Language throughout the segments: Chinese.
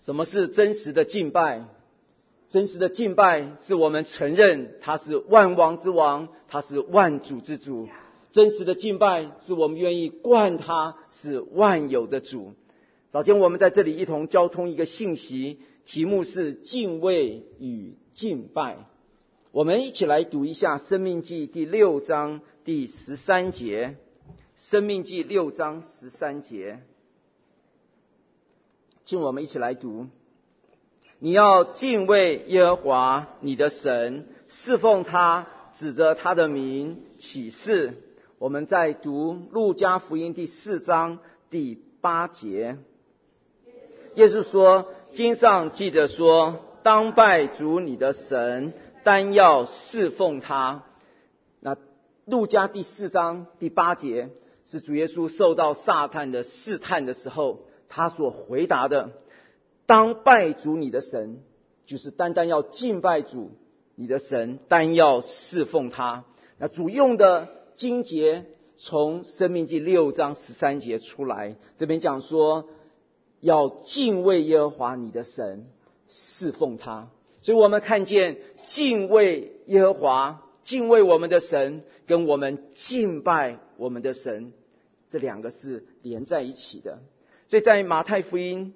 什么是真实的敬拜？真实的敬拜是我们承认他是万王之王，他是万主之主。真实的敬拜是我们愿意冠他是万有的主。早间我们在这里一同交通一个信息，题目是敬畏与敬拜。我们一起来读一下申命记第6章第13节。申命记6章13节，请我们一起来读。你要敬畏耶和华你的神，侍奉他，指着他的名起誓。我们再读路加福音第4章第8节。耶稣说，经上记着说，当拜主你的神，单要侍奉他。那路加第4章第8节是主耶稣受到撒旦的试探的时候，他所回答的。当拜主你的神，就是单单要敬拜主你的神，单要侍奉他。那主用的经节从申命记6章13节出来，这边讲说要敬畏耶和华你的神，侍奉他。所以我们看见敬畏耶和华，敬畏我们的神，跟我们敬拜我们的神，这两个是连在一起的。所以在马太福音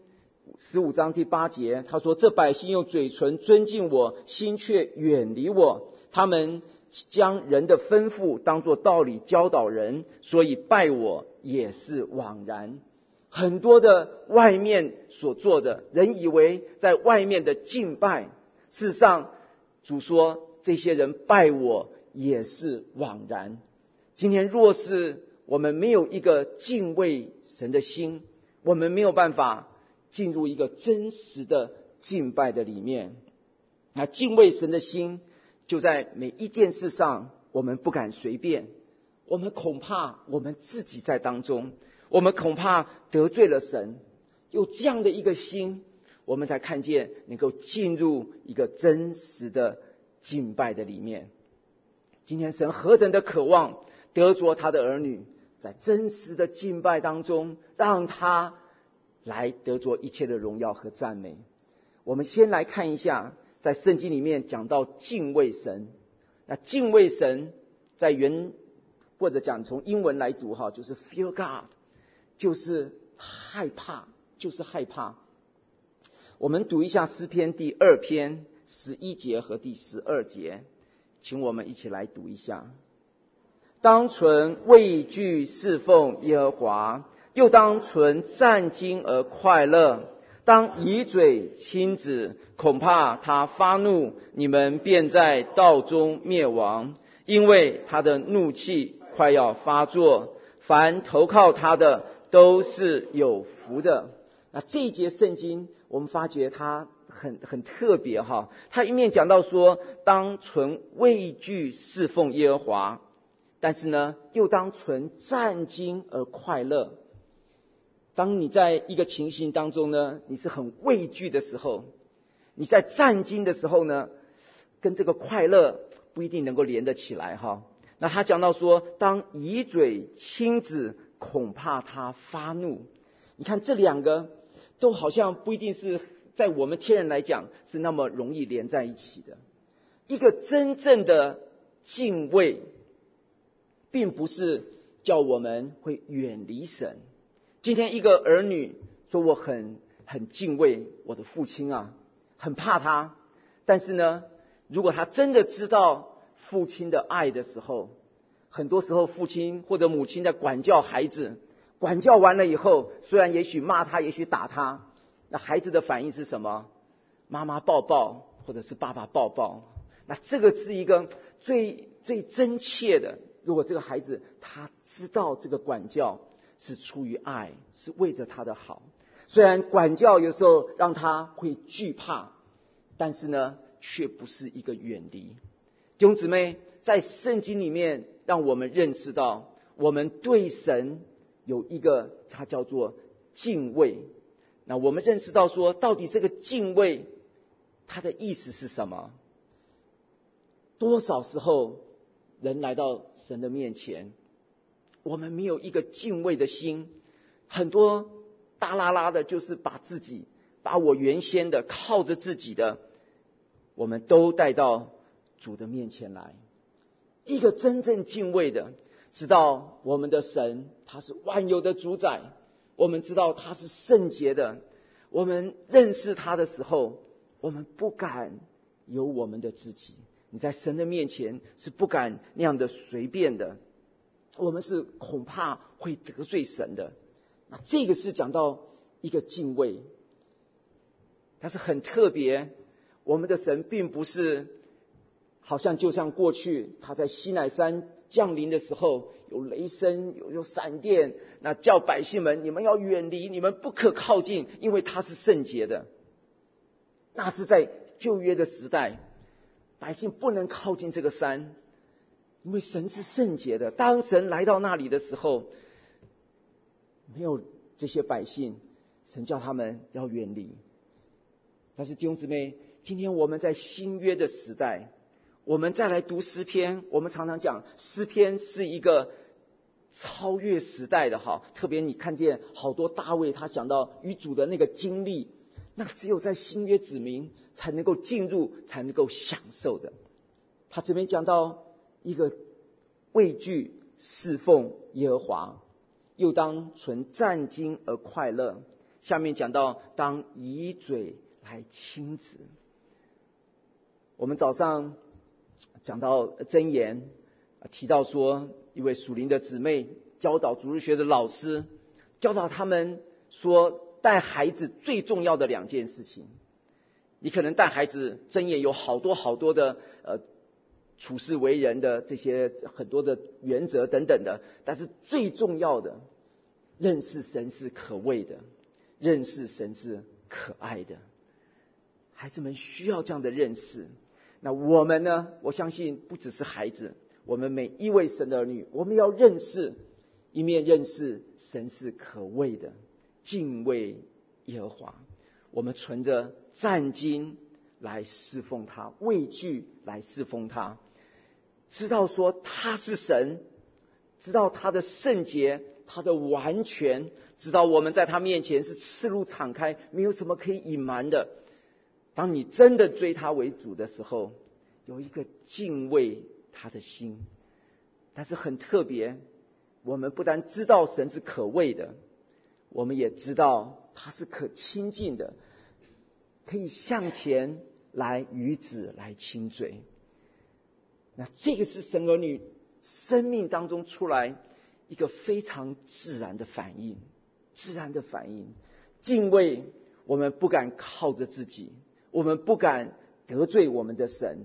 15章第8节，他说，这百姓用嘴唇尊敬我，心却远离我，他们将人的吩咐当作道理教导人，所以拜我也是枉然。很多的外面所做的，人以为在外面的敬拜，事实上主说这些人拜我也是枉然。今天若是我们没有一个敬畏神的心，我们没有办法进入一个真实的敬拜的里面。那敬畏神的心就在每一件事上，我们不敢随便，我们恐怕我们自己在当中，我们恐怕得罪了神。有这样的一个心，我们才看见能够进入一个真实的敬拜的里面。今天神何等的渴望得着他的儿女在真实的敬拜当中，让他来得着一切的荣耀和赞美。我们先来看一下，在圣经里面讲到敬畏神。那敬畏神在原或者讲从英文来读就是 fear God， 就是害怕，就是害怕。我们读一下诗篇第2篇11节和第12节，请我们一起来读一下。当存畏惧侍奉耶和华，又当存战兢而快乐。当以嘴亲子，恐怕他发怒，你们便在道中灭亡，因为他的怒气快要发作。凡投靠他的都是有福的。那这一节圣经我们发觉它很特别它一面讲到说当存畏惧侍奉耶和华，但是呢又当存战兢而快乐。当你在一个情形当中呢，你是很畏惧的时候，你在战兢的时候呢，跟这个快乐不一定能够连得起来那他讲到说，当以嘴亲子，恐怕他发怒。你看这两个都好像不一定是在我们天人来讲是那么容易连在一起的。一个真正的敬畏，并不是叫我们会远离神。今天一个儿女说我很敬畏我的父亲很怕他，但是呢，如果他真的知道父亲的爱的时候，很多时候父亲或者母亲在管教孩子，管教完了以后，虽然也许骂他，也许打他，那孩子的反应是什么？妈妈抱抱，或者是爸爸抱抱。那这个是一个最真切的。如果这个孩子他知道这个管教是出于爱，是为着他的好，虽然管教有时候让他会惧怕，但是呢却不是一个远离。弟兄姊妹，在圣经里面让我们认识到，我们对神有一个它叫做敬畏。那我们认识到说，到底这个敬畏它的意思是什么？多少时候人来到神的面前，我们没有一个敬畏的心，很多大拉拉的就是把把我原先的靠着自己的，我们都带到主的面前来。一个真正敬畏的，知道我们的神他是万有的主宰，我们知道他是圣洁的，我们认识他的时候，我们不敢有我们的自己。你在神的面前是不敢那样的随便的，我们是恐怕会得罪神的。那这个是讲到一个敬畏，但是很特别，我们的神并不是好像就像过去他在西乃山降临的时候，有雷声，有闪电，那叫百姓们你们要远离，你们不可靠近，因为他是圣洁的。那是在旧约的时代，百姓不能靠近这个山，因为神是圣洁的。当神来到那里的时候，没有这些百姓，神叫他们要远离。但是弟兄姊妹，今天我们在新约的时代，我们再来读诗篇，我们常常讲诗篇是一个超越时代的哈，特别你看见好多大卫他讲到与主的那个经历，那只有在新约子民才能够进入，才能够享受的。他这边讲到一个畏惧侍奉耶和华，又当存战兢而快乐。下面讲到当以嘴来亲子。我们早上讲到箴言，提到说一位属灵的姊妹教导主日学的老师，教导他们说带孩子最重要的2件事情。你可能带孩子，箴言有好多的处事为人的这些很多的原则等等的，但是最重要的，认识神是可畏的，认识神是可爱的。孩子们需要这样的认识。那我们呢？我相信不只是孩子，我们每一位神的儿女，我们要认识，一面认识神是可畏的，敬畏耶和华。我们存着战兢来侍奉他，畏惧来侍奉他，知道说他是神，知道他的圣洁，他的完全，知道我们在他面前是赤露敞开，没有什么可以隐瞒的。当你真的追他为主的时候，有一个敬畏他的心。但是很特别，我们不但知道神是可畏的，我们也知道他是可亲近的，可以向前来与子来亲嘴。那这个是神儿女生命当中出来一个非常自然的反应，敬畏，我们不敢靠着自己，我们不敢得罪我们的神。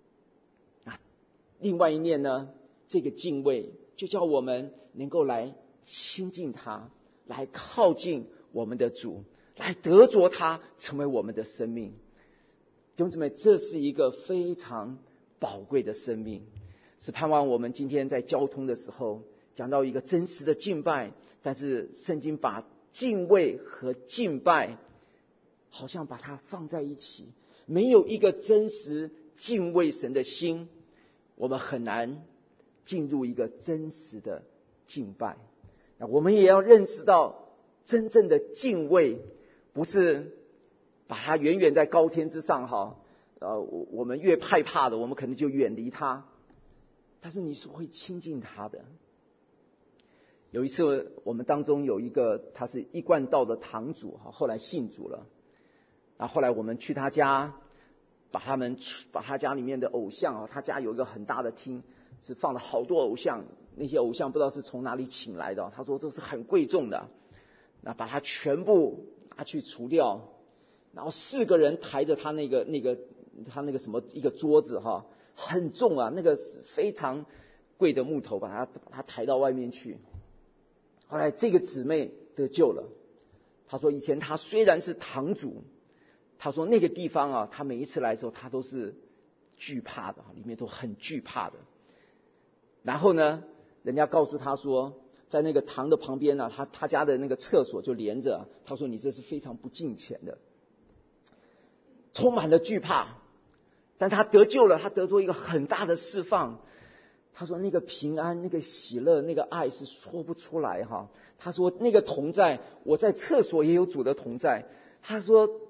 另外一面呢，这个敬畏就叫我们能够来亲近他，来靠近我们的主，来得着他，成为我们的生命。弟兄姊妹，这是一个非常宝贵的生命，是盼望我们今天在交通的时候讲到一个真实的敬拜，但是圣经把敬畏和敬拜好像把它放在一起，没有一个真实敬畏神的心，我们很难进入一个真实的敬拜。那我们也要认识到，真正的敬畏不是把它远远在高天之上哈，我们越害怕的，我们可能就远离他，但是你是会亲近他的。有一次我们当中有一个他是一贯道的堂主，后来信主了，然后后来我们去他家，把他家里面的偶像，他家有一个很大的厅，是放了好多偶像，那些偶像不知道是从哪里请来的，他说都是很贵重的，那把它全部拿去除掉，然后4个人抬着他那个什么一个桌子哈，很重啊，那个非常贵的木头，把它抬到外面去。后来这个姊妹得救了，他说以前他虽然是堂主，他说那个地方啊，他每一次来的时候他都是惧怕的，里面都很惧怕的。然后呢，人家告诉他说，在那个堂的旁边呢，他家的那个厕所就连着，他说你这是非常不敬虔的，充满了惧怕。但他得救了，他得着一个很大的释放。他说那个平安，那个喜乐，那个爱是说不出来哈。他说那个同在，我在厕所也有主的同在。他说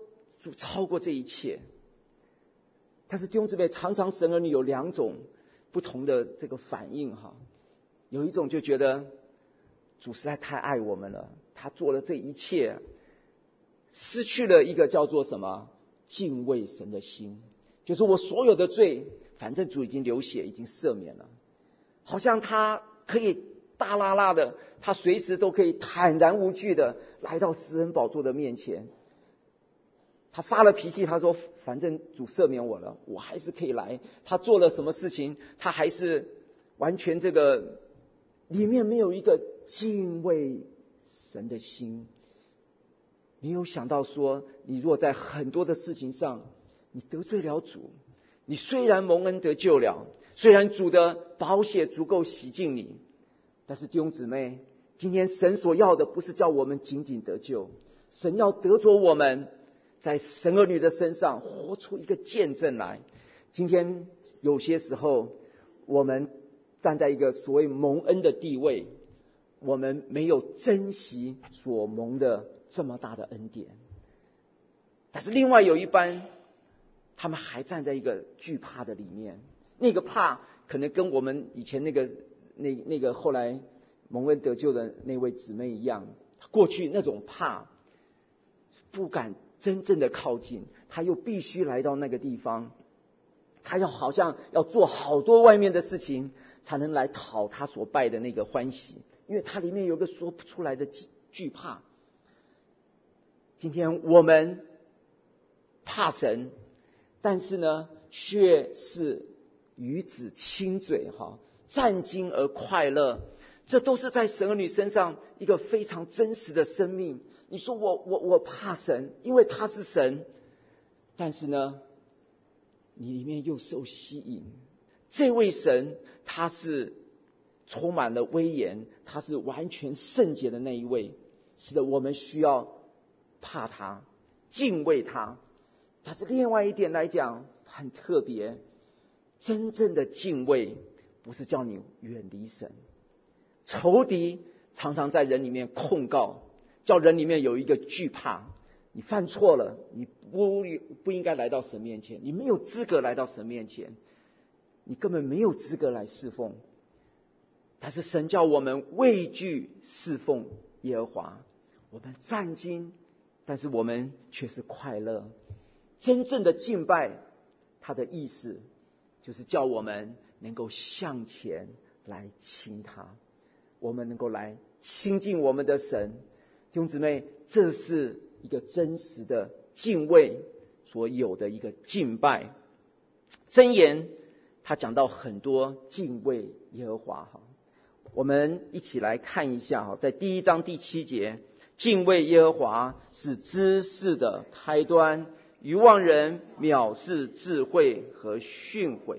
主超过这一切。但是弟兄姊妹，常常神儿女有两种不同的这个反应哈。有一种就觉得主实在太爱我们了，他做了这一切，失去了一个叫做什么敬畏神的心，就是我所有的罪，反正主已经流血，已经赦免了，好像他可以大拉拉的，他随时都可以坦然无惧的来到施恩宝座的面前。他发了脾气，他说反正主赦免我了，我还是可以来。他做了什么事情，他还是完全这个里面没有一个敬畏神的心。你有想到说，你若在很多的事情上你得罪了主，你虽然蒙恩得救了，虽然主的宝血足够洗净你，但是弟兄姊妹，今天神所要的不是叫我们仅仅得救，神要得着我们在神儿女的身上活出一个见证来。今天有些时候我们站在一个所谓蒙恩的地位，我们没有珍惜所蒙的这么大的恩典。但是另外有一班，他们还站在一个惧怕的里面，那个怕可能跟我们以前那个后来蒙恩得救的那位姊妹一样，过去那种怕不敢真正的靠近，他又必须来到那个地方，他要好像要做好多外面的事情才能来讨他所拜的那个欢喜，因为他里面有个说不出来的惧怕。今天我们怕神，但是呢却是与子亲嘴哈，战惊而快乐，这都是在神儿女身上一个非常真实的生命。你说我怕神，因为他是神，但是呢你里面又受吸引，这位神他是充满了威严，他是完全圣洁的那一位。是的，我们需要怕他，敬畏他。但是另外一点来讲很特别，真正的敬畏不是叫你远离神。仇敌常常在人里面控告，叫人里面有一个惧怕，你犯错了，你不应该来到神面前，你没有资格来到神面前，你根本没有资格来侍奉。但是神叫我们畏惧侍奉耶和华，我们战惊，但是我们却是快乐。真正的敬拜，它的意思就是叫我们能够向前来亲他，我们能够来亲近我们的神。弟兄姊妹，这是一个真实的敬畏所有的一个敬拜。箴言他讲到很多敬畏耶和华哈，我们一起来看一下哈，在第1章第7节，敬畏耶和华是知识的开端，愚妄人藐视智慧和训诲。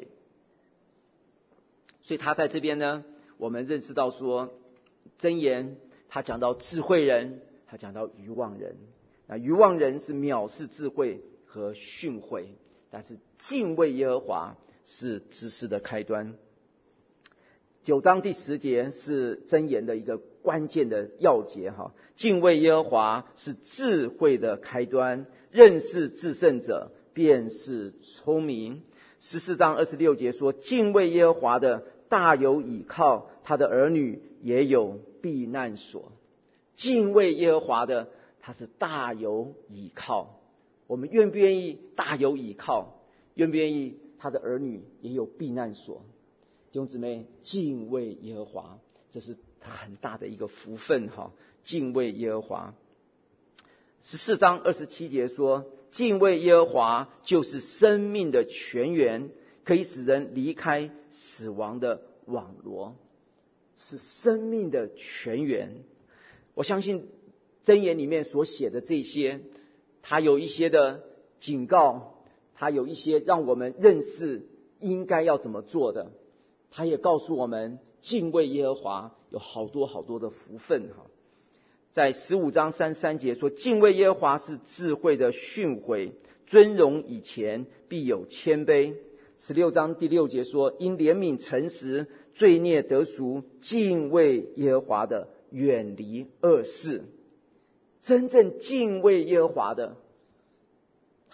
所以他在这边呢，我们认识到说，箴言他讲到智慧人，他讲到愚妄人。那愚妄人是藐视智慧和训诲，但是敬畏耶和华是知识的开端。9章第10节是箴言的一个关键的要节哈，敬畏耶和华是智慧的开端，认识至圣者便是聪明。14章26节说，敬畏耶和华的大有倚靠，他的儿女也有避难所。敬畏耶和华的，他是大有倚靠。我们愿不愿意大有倚靠？愿不愿意他的儿女也有避难所？弟兄姊妹，敬畏耶和华，这是很大的一个福分哈。敬畏耶和华。14章27节说，敬畏耶和华就是生命的泉源，可以使人离开死亡的网罗，是生命的泉源。我相信箴言里面所写的这些，它有一些的警告，它有一些让我们认识应该要怎么做的，它也告诉我们敬畏耶和华有好多好多的福分哈。在15章33节说，敬畏耶和华是智慧的训诲，尊荣以前必有谦卑。16章第6节说，因怜悯诚实，罪孽得赎，敬畏耶和华的远离恶事。真正敬畏耶和华的，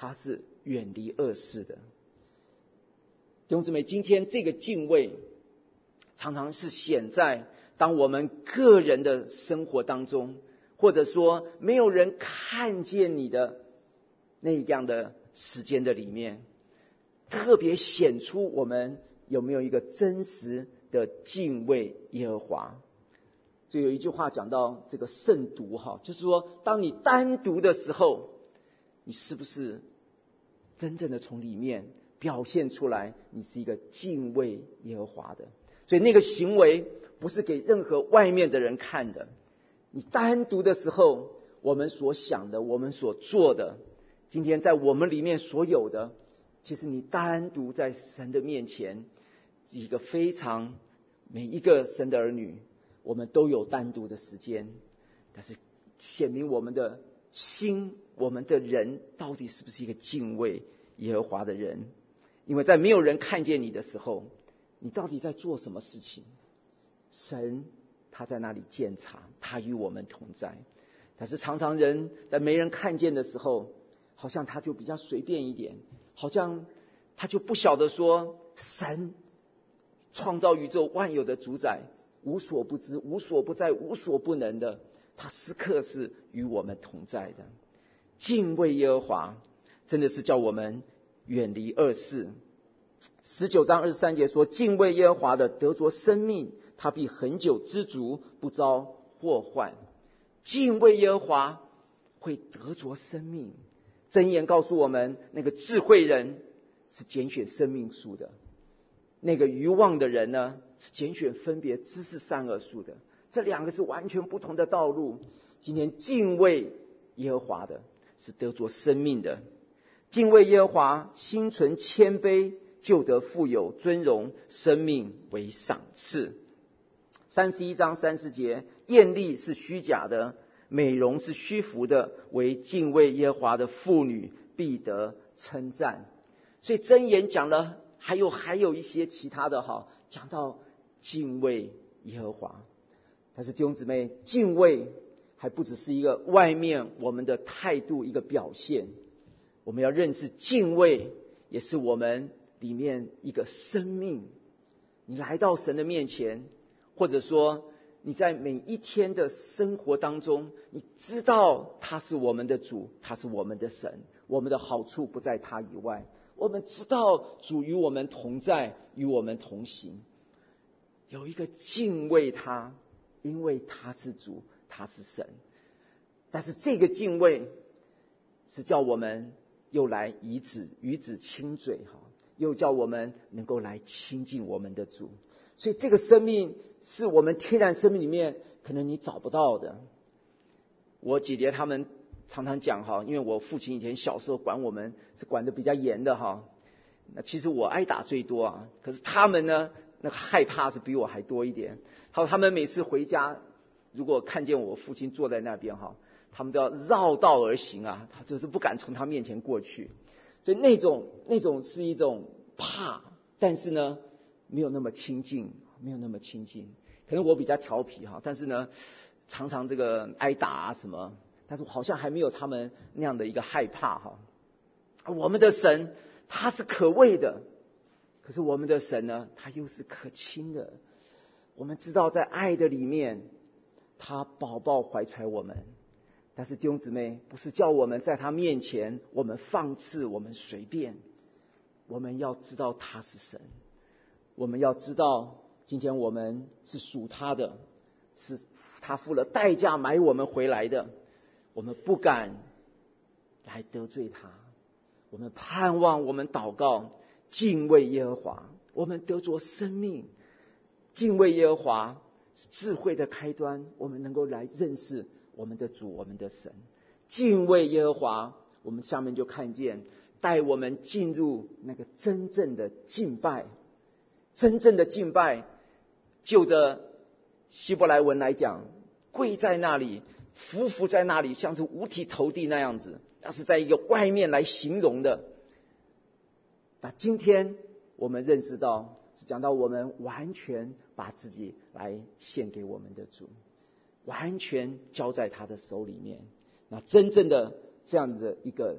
他是远离恶事的。弟兄姊妹，今天这个敬畏常常是显在当我们个人的生活当中，或者说没有人看见你的那样的时间的里面，特别显出我们有没有一个真实的敬畏耶和华。所以有一句话讲到这个慎独就是说当你单独的时候，你是不是真正的从里面表现出来你是一个敬畏耶和华的。所以那个行为不是给任何外面的人看的，你单独的时候，我们所想的，我们所做的，今天在我们里面所有的，其实你单独在神的面前，一个非常每一个神的儿女，我们都有单独的时间，但是显明我们的心，我们的人到底是不是一个敬畏耶和华的人。因为在没有人看见你的时候，你到底在做什么事情？神他在那里监察，他与我们同在。但是常常人在没人看见的时候，好像他就比较随便一点，好像他就不晓得说，神创造宇宙万有的主宰，无所不知，无所不在，无所不能的，他时刻是与我们同在的。敬畏耶和华真的是叫我们远离恶事。19章23节说，敬畏耶和华的得着生命，他必恒久知足，不遭祸患。敬畏耶和华会得着生命。箴言告诉我们，那个智慧人是拣选生命树的，那个愚妄的人呢，是拣选分别知识善恶树的。这两个是完全不同的道路。今天敬畏耶和华的是得着生命的。敬畏耶和华，心存谦卑，就得富有尊荣，生命为赏赐。31章30节，艳丽是虚假的，美容是虚浮的，为敬畏耶和华的妇女必得称赞。所以箴言讲了还有一些其他的讲到敬畏耶和华。但是弟兄姊妹，敬畏还不只是一个外面我们的态度一个表现，我们要认识敬畏也是我们里面一个生命。你来到神的面前，或者说你在每一天的生活当中，你知道他是我们的主，他是我们的神，我们的好处不在他以外。我们知道主与我们同在，与我们同行，有一个敬畏他，因为他是主，他是神。但是这个敬畏是叫我们又来与子亲嘴，又叫我们能够来亲近我们的主。所以这个生命是我们天然生命里面可能你找不到的。我姐姐他们常常讲因为我父亲以前小时候管我们是管得比较严的那其实我挨打最多啊，可是他们呢，那个害怕是比我还多一点。他们每次回家，如果看见我父亲坐在那边他们都要绕道而行啊，他就是不敢从他面前过去。所以那种是一种怕，但是呢没有那么亲近。可能我比较调皮但是呢常常这个挨打什么，但是好像还没有他们那样的一个害怕我们的神他是可畏的，可是我们的神呢，他又是可亲的。我们知道在爱的里面，他宝宝怀揣我们。但是弟兄姊妹，不是叫我们在他面前我们放肆，我们随便。我们要知道他是神，我们要知道今天我们是属他的，是他付了代价买我们回来的。我们不敢来得罪他，我们盼望，我们祷告，敬畏耶和华，我们得着生命。敬畏耶和华是智慧的开端，我们能够来认识我们的主，我们的神。敬畏耶和华，我们下面就看见带我们进入那个真正的敬拜。真正的敬拜，就着希伯来文来讲，跪在那里，匍匐在那里，像是五体投地那样子，那是在一个外面来形容的。那今天我们认识到，是讲到我们完全把自己来献给我们的主，完全交在他的手里面。那真正的这样的一个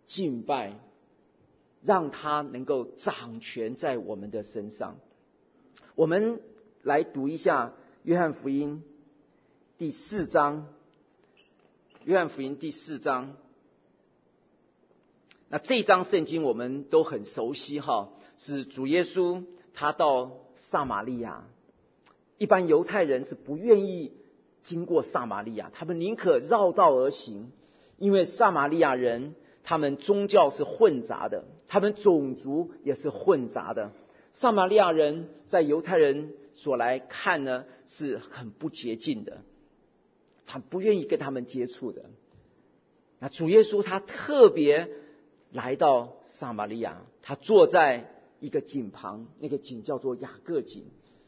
敬拜，让他能够掌权在我们的身上。我们来读一下约翰福音第4章。约翰福音第4章，那这一章圣经我们都很熟悉哈，是主耶稣他到撒玛利亚。一般犹太人是不愿意经过撒玛利亚，他们宁可绕道而行，因为撒玛利亚人他们宗教是混杂的，他们种族也是混杂的。撒玛利亚人在犹太人所来看呢，是很不洁净的，他不愿意跟他们接触的。那主耶稣他特别来到撒玛利亚，他坐在一个井旁，那个井叫做雅各井，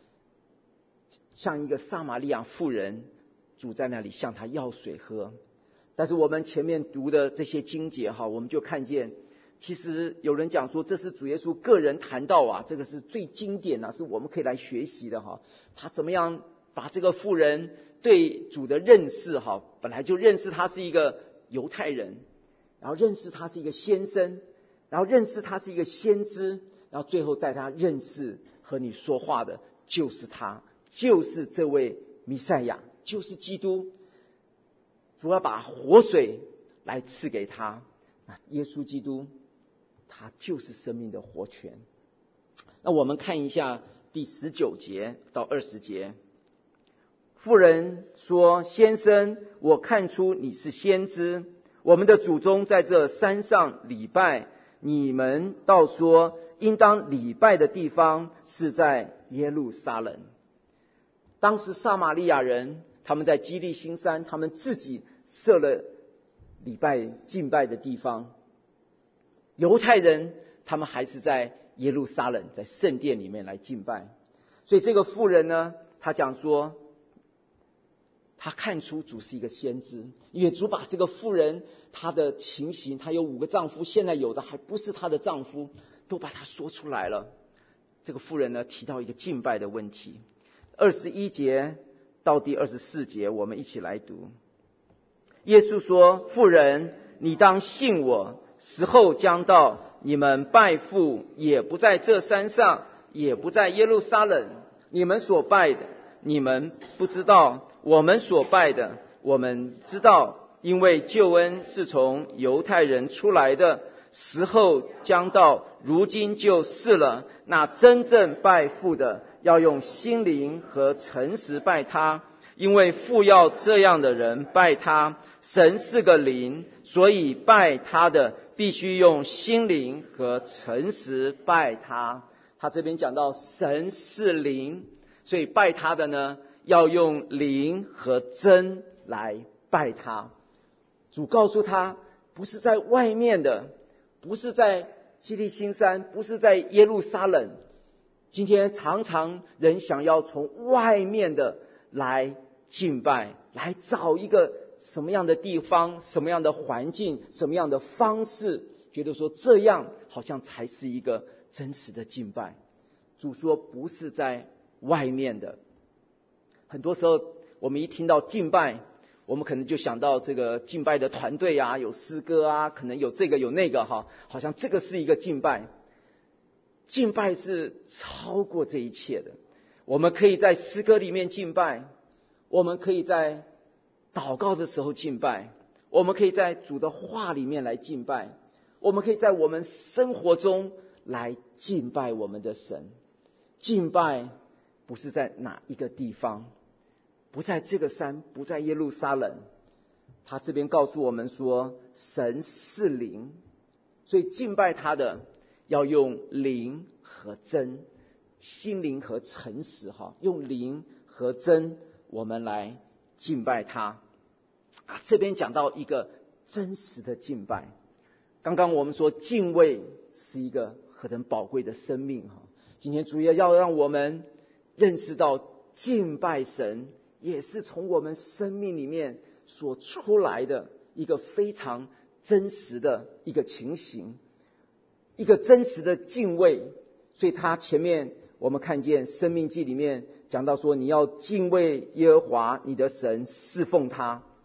像一个撒玛利亚妇人主在那里向他要水喝。但是我们前面读的这些经节哈，我们就看见，其实有人讲说这是主耶稣个人谈道啊，这个是最经典啊，是我们可以来学习的哈。他怎么样把这个妇人对主的认识哈，本来就认识他是一个犹太人，然后认识他是一个先生，然后认识他是一个先知，然后最后带他认识和你说话的就是他，就是这位弥赛亚，就是基督。主要把活水来赐给他，那耶稣基督他就是生命的活泉。那我们看一下第19节到20节。妇人说：先生，我看出你是先知，我们的祖宗在这山上礼拜，你们倒说应当礼拜的地方是在耶路撒冷。当时撒玛利亚人他们在基利心山，他们自己设了礼拜敬拜的地方。犹太人他们还是在耶路撒冷，在圣殿里面来敬拜。所以这个妇人呢，她讲说他看出主是一个先知，因为主把这个妇人她的情形，她有5个丈夫，现在有的还不是她的丈夫，都把她说出来了。这个妇人呢，提到一个敬拜的问题。21节到第24节，我们一起来读。耶稣说：妇人，你当信我，时候将到，你们拜父也不在这山上，也不在耶路撒冷。你们所拜的你们不知道，我们所拜的我们知道，因为救恩是从犹太人出来的，时候将到，如今就是了。那真正拜父的，要用心灵和诚实拜他，因为父要这样的人拜他。神是个灵，所以拜他的必须用心灵和诚实拜他。他这边讲到神是灵，所以拜他的呢，要用灵和真来拜他。主告诉他，不是在外面的，不是在基利心山，不是在耶路撒冷。今天常常人想要从外面的来敬拜，来找一个什么样的地方，什么样的环境，什么样的方式，觉得说这样好像才是一个真实的敬拜。主说不是在外面的。很多时候我们一听到敬拜，我们可能就想到这个敬拜的团队啊，有诗歌啊，可能有这个有那个哈，好像这个是一个敬拜。敬拜是超过这一切的。我们可以在诗歌里面敬拜，我们可以在祷告的时候敬拜，我们可以在主的话里面来敬拜，我们可以在我们生活中来敬拜我们的神。敬拜不是在哪一个地方，不在这个山，不在耶路撒冷。他这边告诉我们说，神是灵，所以敬拜他的要用灵和真，心灵和诚实哈，用灵和真，我们来敬拜他。这边讲到一个真实的敬拜。刚刚我们说敬畏是一个何等宝贵的生命哈，今天主要让我们认识到敬拜神也是从我们生命里面所出来的一个非常真实的一个情形，一个真实的敬畏。所以他前面我们看见申命记里面讲到说，你要敬畏耶和华你的神，侍奉他。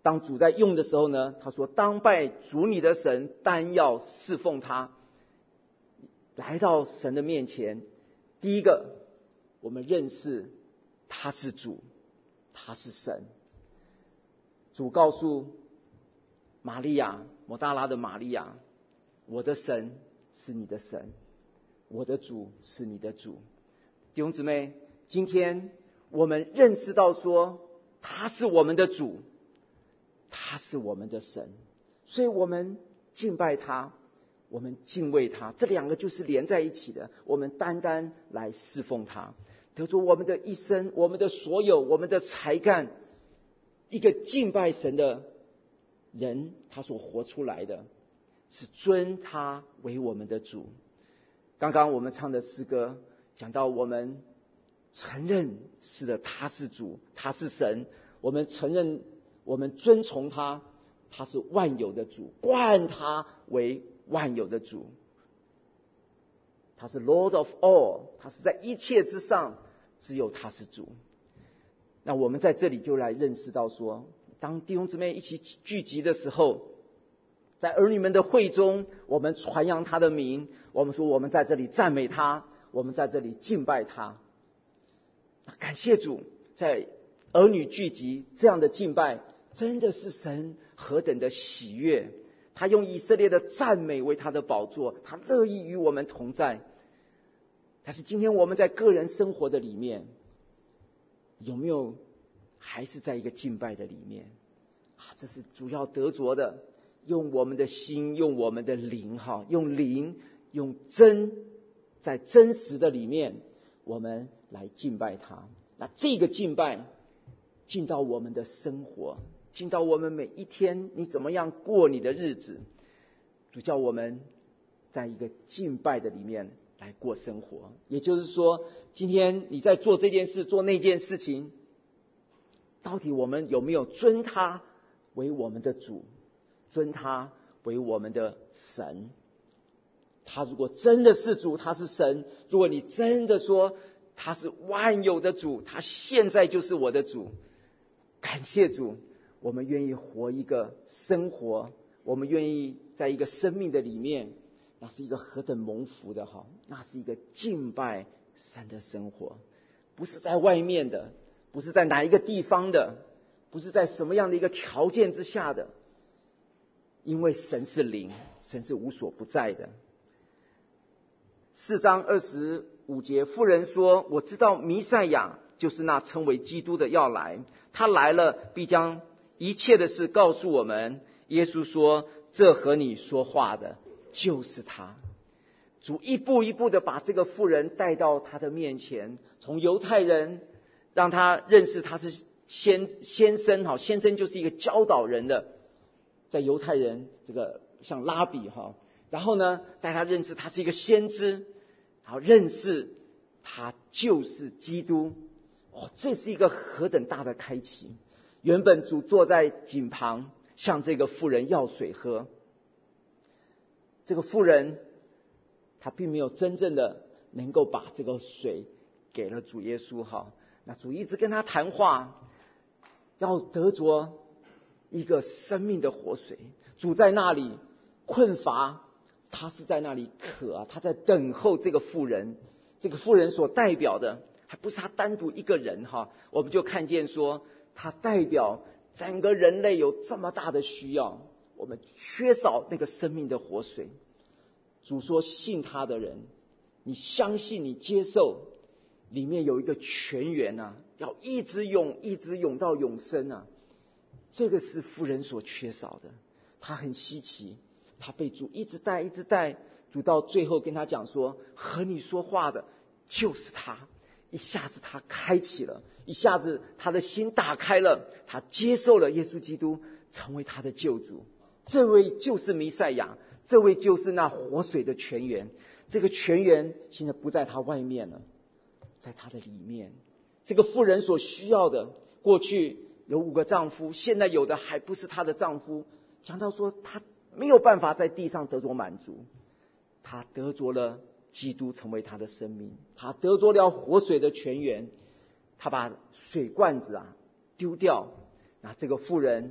当主在用的时候呢，他说当拜主你的神，单要侍奉他。来到神的面前，第一个我们认识他是主，他是神。主告诉玛利亚，抹大拉的玛利亚，我的神是你的神，我的主是你的主。弟兄姊妹，今天我们认识到说他是我们的主，他是我们的神，所以我们敬拜他，我们敬畏他，这两个就是连在一起的。我们单单来侍奉他，得着我们的一生，我们的所有，我们的才干。一个敬拜神的人，他所活出来的是尊他为我们的主。刚刚我们唱的诗歌讲到，我们承认是的，他是主，他是神，我们承认，我们尊崇他，他是万有的主，冠他为万有的主，他是 Lord of all， 他是在一切之上，只有他是主。那我们在这里就来认识到说，当弟兄姊妹一起聚集的时候，在儿女们的会中，我们传扬他的名，我们说我们在这里赞美他，我们在这里敬拜他。感谢主，在儿女聚集这样的敬拜，真的是神何等的喜悦。他用以色列的赞美为他的宝座，他乐意与我们同在。但是今天我们在个人生活的里面，有没有还是在一个敬拜的里面？这是主要得着的，用我们的心，用我们的灵，用灵，用真，在真实的里面，我们来敬拜他。那这个敬拜进到我们的生活，进到我们每一天，你怎么样过你的日子，主叫我们在一个敬拜的里面来过生活。也就是说，今天你在做这件事，做那件事情，到底我们有没有尊他为我们的主，尊他为我们的神？他如果真的是主，他是神，如果你真的说他是万有的主，他现在就是我的主，感谢主，我们愿意活一个生活，我们愿意在一个生命的里面，那是一个何等蒙福的，那是一个敬拜神的生活，不是在外面的，不是在哪一个地方的，不是在什么样的一个条件之下的，因为神是灵，神是无所不在的。4章25节，妇人说，我知道弥赛亚就是那称为基督的要来，他来了必将一切的事告诉我们。耶稣说，这和你说话的就是他。主一步一步的把这个妇人带到他的面前，从犹太人让他认识他是先生，先生就是一个教导人的，在犹太人这个像拉比，然后呢带他认识他是一个先知，然后认识他就是基督。这是一个何等大的开启。原本主坐在井旁向这个妇人要水喝，这个妇人他并没有真正的能够把这个水给了主耶稣。那主一直跟他谈话，要得着一个生命的活水。主在那里困乏，他是在那里渴，他在等候这个妇人。这个妇人所代表的还不是他单独一个人，我们就看见说他代表整个人类有这么大的需要，我们缺少那个生命的活水。主说信他的人，你相信你接受，里面有一个泉源要一直涌一直涌到永生这个是妇人所缺少的。他很稀奇，他被主一直带一直带，主到最后跟他讲说，和你说话的就是他。一下子他开启了，一下子他的心打开了，他接受了耶稣基督成为他的救主。这位就是弥赛亚，这位就是那活水的泉源。这个泉源现在不在他外面了，在他的里面。这个妇人所需要的，过去有5个丈夫，现在有的还不是她的丈夫。讲到说她没有办法在地上得着满足，她得着了基督成为她的生命，她得着了活水的泉源。她把水罐子丢掉，那这个妇人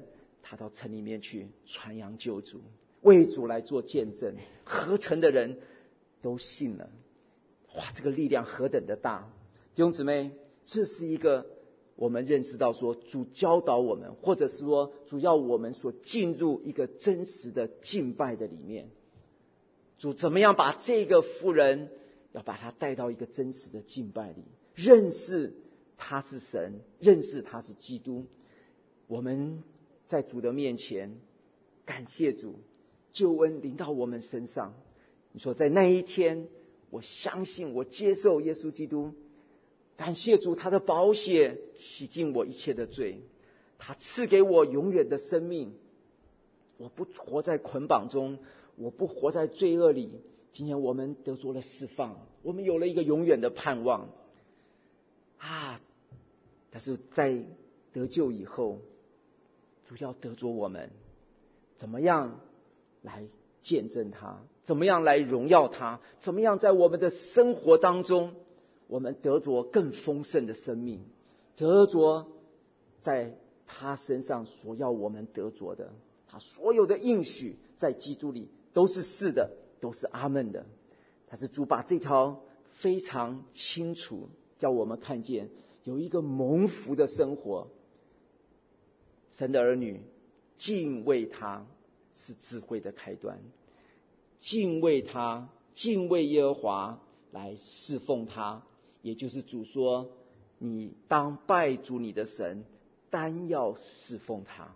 他到城里面去传扬救主，为主来做见证，合城的人都信了。哇，这个力量何等的大！弟兄姊妹，这是一个我们认识到说主教导我们，或者是说主要我们所进入一个真实的敬拜的里面。主怎么样把这个妇人要把他带到一个真实的敬拜里，认识他是神，认识他是基督。我们在主的面前感谢主，救恩临到我们身上。你说在那一天，我相信我接受耶稣基督，感谢主，他的宝血洗净我一切的罪，他赐给我永远的生命。我不活在捆绑中，我不活在罪恶里。今天我们得着了释放，我们有了一个永远的盼望啊！但是在得救以后，主要得着我们怎么样来见证他，怎么样来荣耀他，怎么样在我们的生活当中，我们得着更丰盛的生命，得着在他身上所要我们得着的。他所有的应许在基督里都是是的，都是阿们的。但是主把这条非常清楚叫我们看见有一个蒙福的生活。神的儿女敬畏他是智慧的开端，敬畏他，敬畏耶和华来侍奉他，也就是主说你当拜主你的神，单要侍奉他。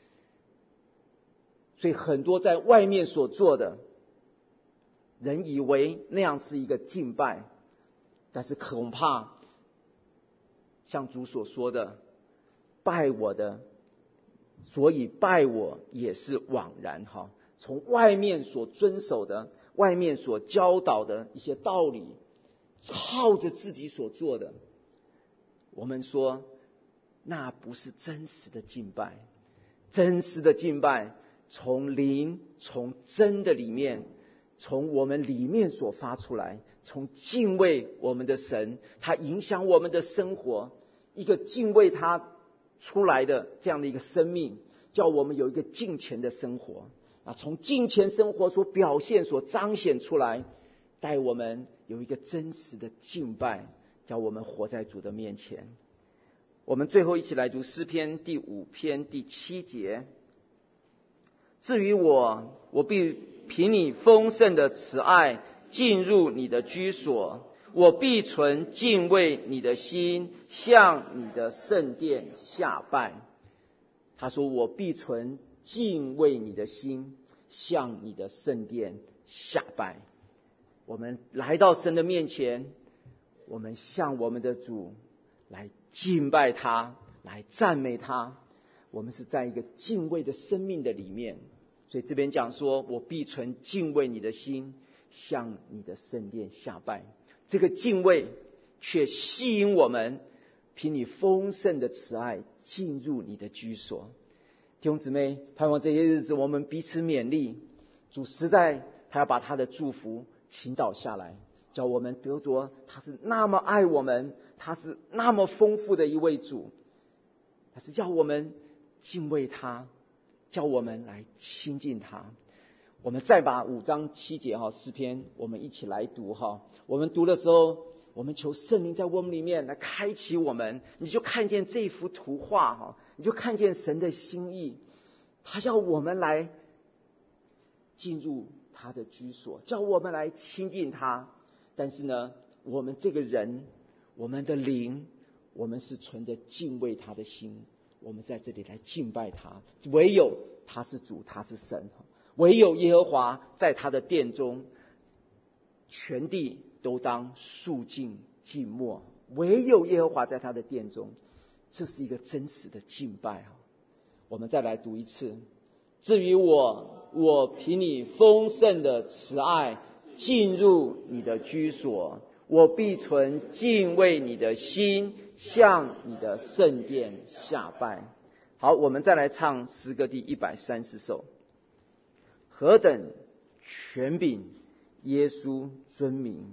所以很多在外面所做的人以为那样是一个敬拜，但是恐怕像主所说的，拜我的所以拜我也是枉然。从外面所遵守的，外面所教导的一些道理，靠着自己所做的，我们说那不是真实的敬拜。真实的敬拜从灵，从真的里面，从我们里面所发出来，从敬畏我们的神，它影响我们的生活，一个敬畏他出来的这样的一个生命，叫我们有一个敬虔的生活。从敬虔生活所表现所彰显出来，带我们有一个真实的敬拜，叫我们活在主的面前。我们最后一起来读诗篇第5篇第7节。至于我必凭你丰盛的慈爱进入你的居所，我必存敬畏你的心，向你的圣殿下拜。他说我必存敬畏你的心，向你的圣殿下拜。我们来到神的面前，我们向我们的主来敬拜他，来赞美他。我们是在一个敬畏的生命的里面。所以这边讲说我必存敬畏你的心，向你的圣殿下拜。这个敬畏却吸引我们凭你丰盛的慈爱进入你的居所。弟兄姊妹，盼望这些日子我们彼此勉励，主实在他要把他的祝福倾倒下来，叫我们得着他是那么爱我们，他是那么丰富的一位主，他是叫我们敬畏他，叫我们来亲近他。我们再把5章7节诗篇我们一起来读。我们读的时候，我们求圣灵在我们里面来开启我们，你就看见这幅图画，你就看见神的心意，他要我们来进入他的居所，叫我们来亲近他。但是呢，我们这个人，我们的灵，我们是存着敬畏他的心，我们在这里来敬拜他。唯有他是主，他是神，唯有耶和华在他的殿中，全地都当肃静静默。唯有耶和华在他的殿中，这是一个真实的敬拜。我们再来读一次。至于我凭你丰盛的慈爱进入你的居所，我必存敬畏你的心，向你的圣殿下拜。好，我们再来唱诗歌第130首。何等权柄，耶稣尊名，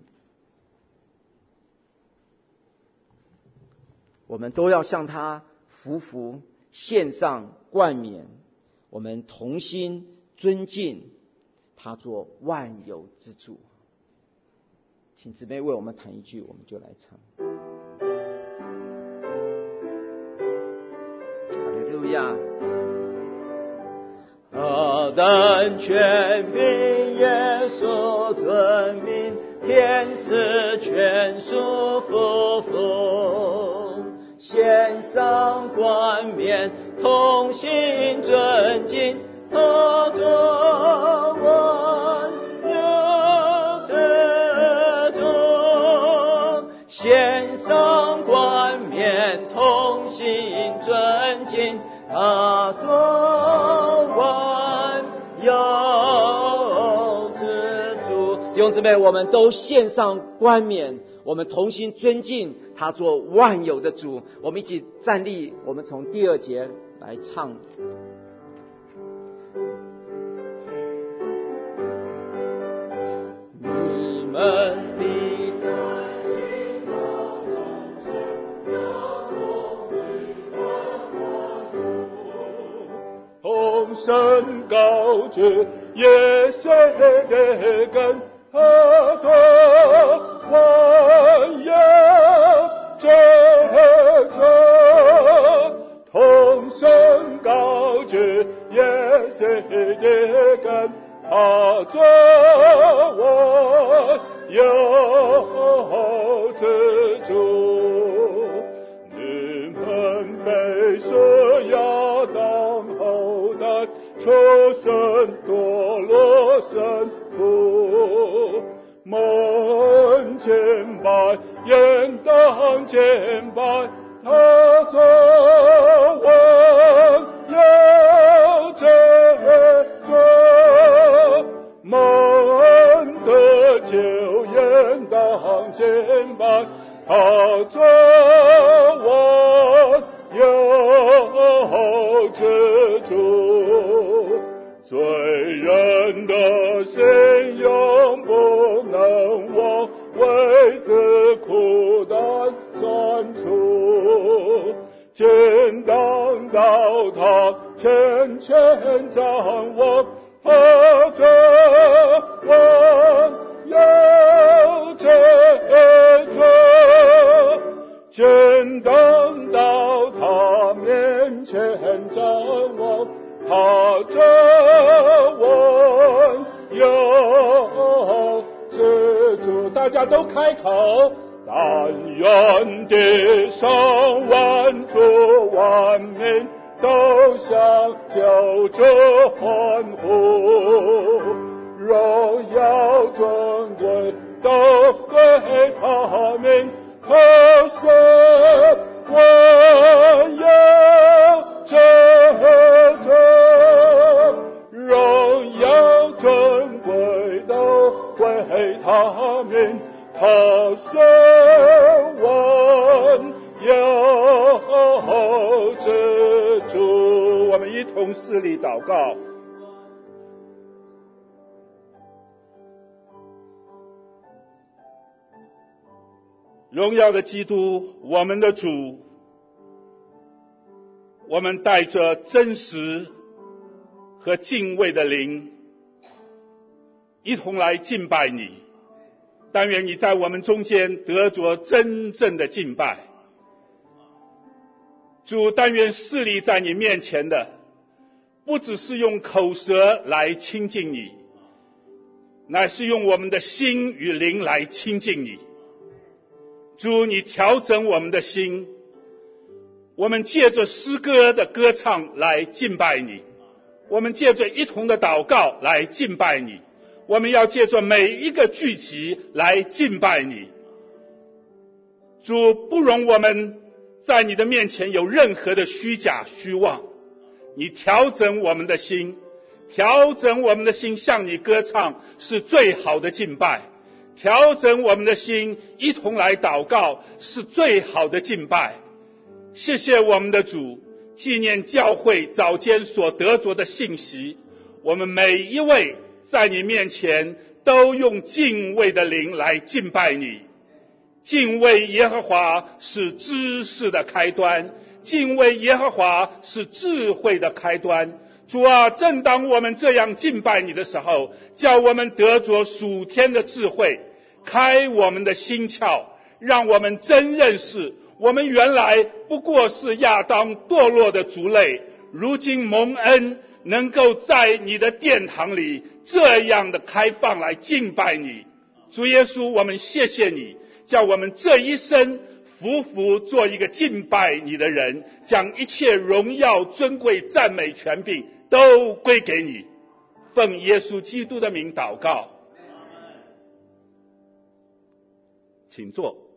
我们都要向他匍匐，献上冠冕。 我们同心尊敬他做万有之主。请姊妹为我们弹一句，我们就来唱。哈利路亚。何等权柄，耶稣尊名，天使全属服从，献上冠冕，同心尊敬，他做万有之主。献上冠冕，同心尊敬，他做万有之主。弟兄姊妹，我们都献上冠冕，我们同心尊敬他做万有的主。我们一起站立，我们从第2节来唱。你们同声高举耶稣的根，他做万有之主。同声高举耶稣的根，他做万有之主。你们被是亚当后代，出身堕落神父，门前拜，应当敬拜，他做万有之主。门的救应当敬拜，他做万有之主。罪人的心永不能忘，为自苦担酸楚，尽当到他天前掌握，他做万有之主。尽当到他面前掌握，他做万有之主。大家都开口。但愿地上万族万民都向救主欢呼，荣耀尊贵都归他名，他是万有之主。荣耀尊贵都归他名，他是万有之主。我们一同施礼祷告。荣耀的基督，我们的主，我们带着真实和敬畏的灵，一同来敬拜你。但愿你在我们中间得着真正的敬拜。主，但愿侍立在你面前的，不只是用口舌来亲近你，乃是用我们的心与灵来亲近你。主，你调整我们的心，我们借着诗歌的歌唱来敬拜你，我们借着一同的祷告来敬拜你，我们要借着每一个聚集来敬拜你。主，不容我们在你的面前有任何的虚假虚妄，你调整我们的心，调整我们的心向你歌唱是最好的敬拜，调整我们的心一同来祷告是最好的敬拜。谢谢我们的主，纪念教会早间所得着的信息，我们每一位在你面前都用敬畏的灵来敬拜你。敬畏耶和华是知识的开端，敬畏耶和华是智慧的开端。 主啊，正当我们这样敬拜你的时候，叫我们得着属天的智慧，开我们的心窍，让我们真认识我们原来不过是亚当堕落的族类，如今蒙恩能够在你的殿堂里这样的开放来敬拜你。主耶稣，我们谢谢你，叫我们这一生服服做一个敬拜你的人，将一切荣耀尊贵赞美权柄都归给你。奉耶稣基督的名祷告，请坐。